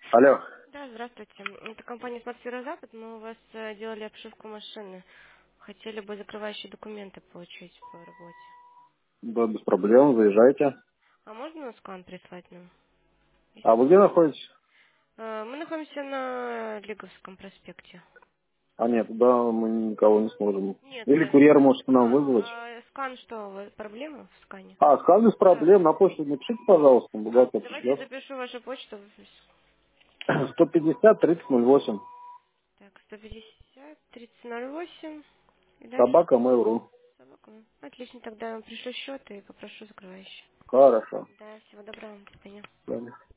Алло. Да, здравствуйте. Это компания «Смартфира Запад». Мы у вас делали обшивку машины. Хотели бы закрывающие документы получить по работе. Да, без проблем, заезжайте. А можно скан прислать нам? А Если вы где можно. находитесь? Мы находимся на Лиговском проспекте. А нет, туда мы никого не сможем. Нет, Или курьер может к нам вызвать. скан что? Проблема в скане? А, скан без Да. проблем. На почту напишите, пожалуйста, бухгалтер Давайте я пришлет. запишу вашу почту. 150 3008. Так, 150 3008. И дальше. Собака Mail.ru. Собака. Отлично, тогда я вам пришлю счет и попрошу закрывающий. Хорошо. Да, всего доброго, до свидания. Ладно.